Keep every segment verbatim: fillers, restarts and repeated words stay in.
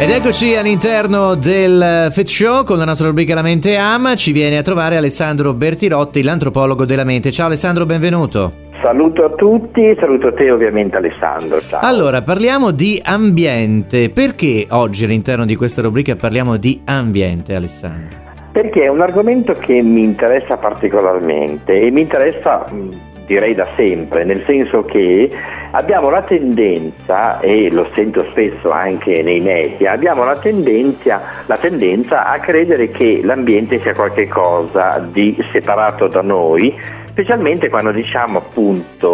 Ed eccoci all'interno del Fit Show con la nostra rubrica La Mente Ama. Ci viene a trovare Alessandro Bertirotti, l'antropologo della mente. Ciao Alessandro, benvenuto. Saluto a tutti, saluto te ovviamente Alessandro. Ciao. Allora, parliamo di ambiente. Perché oggi all'interno di questa rubrica parliamo di ambiente, Alessandro? Perché è un argomento che mi interessa particolarmente e mi interessa, direi da sempre, nel senso che abbiamo la tendenza, e lo sento spesso anche nei media, abbiamo la tendenza, la tendenza a credere che l'ambiente sia qualcosa di separato da noi, specialmente quando diciamo appunto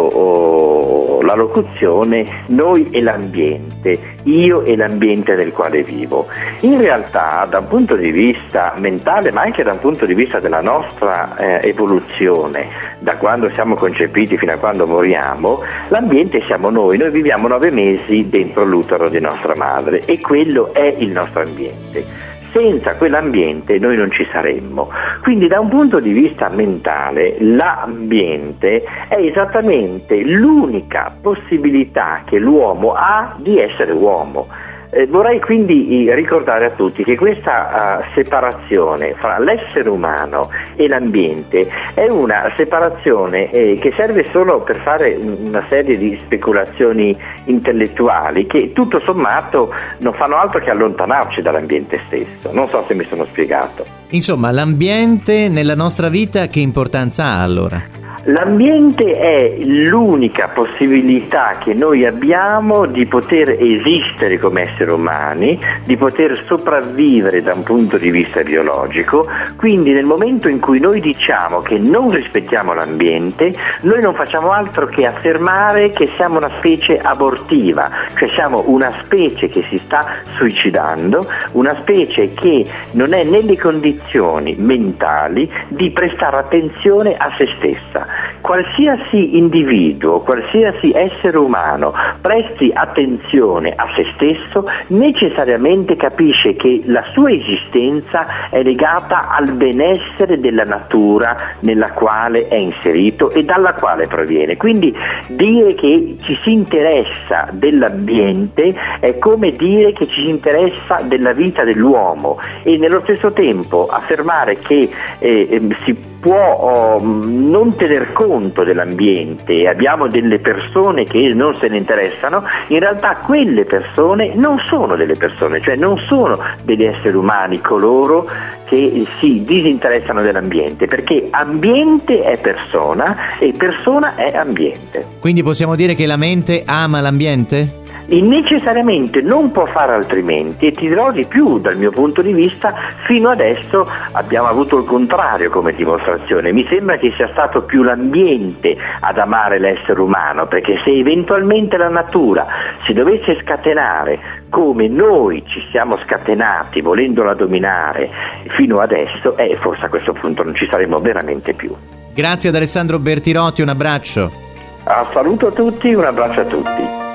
oh, la locuzione noi e l'ambiente, io e l'ambiente nel quale vivo. In realtà da un punto di vista mentale, ma anche da un punto di vista della nostra eh, evoluzione, da quando siamo concepiti fino a quando moriamo, l'ambiente siamo noi, noi viviamo nove mesi dentro l'utero di nostra madre e quello è il nostro ambiente. Senza quell'ambiente noi non ci saremmo. Quindi da un punto di vista mentale l'ambiente è esattamente l'unica possibilità che l'uomo ha di essere uomo. Eh, vorrei quindi ricordare a tutti che questa uh, separazione fra l'essere umano e l'ambiente è una separazione eh, che serve solo per fare una serie di speculazioni intellettuali che tutto sommato non fanno altro che allontanarci dall'ambiente stesso. Non so se mi sono spiegato. Insomma, l'ambiente nella nostra vita che importanza ha allora? L'ambiente è l'unica possibilità che noi abbiamo di poter esistere come esseri umani, di poter sopravvivere da un punto di vista biologico. Quindi nel momento in cui noi diciamo che non rispettiamo l'ambiente, noi non facciamo altro che affermare che siamo una specie abortiva, cioè siamo una specie che si sta suicidando, una specie che non è nelle condizioni mentali di prestare attenzione a se stessa. Qualsiasi individuo, qualsiasi essere umano presti attenzione a se stesso, necessariamente capisce che la sua esistenza è legata al benessere della natura nella quale è inserito e dalla quale proviene. Quindi dire che ci si interessa dell'ambiente è come dire che ci si interessa della vita dell'uomo e nello stesso tempo affermare che eh, si può oh, non tener conto dell'ambiente, abbiamo delle persone che non se ne interessano, in realtà quelle persone non sono delle persone, cioè non sono degli esseri umani coloro che si disinteressano dell'ambiente, perché ambiente è persona e persona è ambiente. Quindi possiamo dire che la mente ama l'ambiente? E necessariamente non può fare altrimenti, e ti dirò di più dal mio punto di vista. Fino adesso abbiamo avuto il contrario come dimostrazione. Mi sembra che sia stato più l'ambiente ad amare l'essere umano, perché se eventualmente la natura si dovesse scatenare come noi ci siamo scatenati volendola dominare fino adesso, eh, forse a questo punto non ci saremmo veramente più. Grazie ad Alessandro Bertirotti, un abbraccio. Ah, saluto a tutti, un abbraccio a tutti.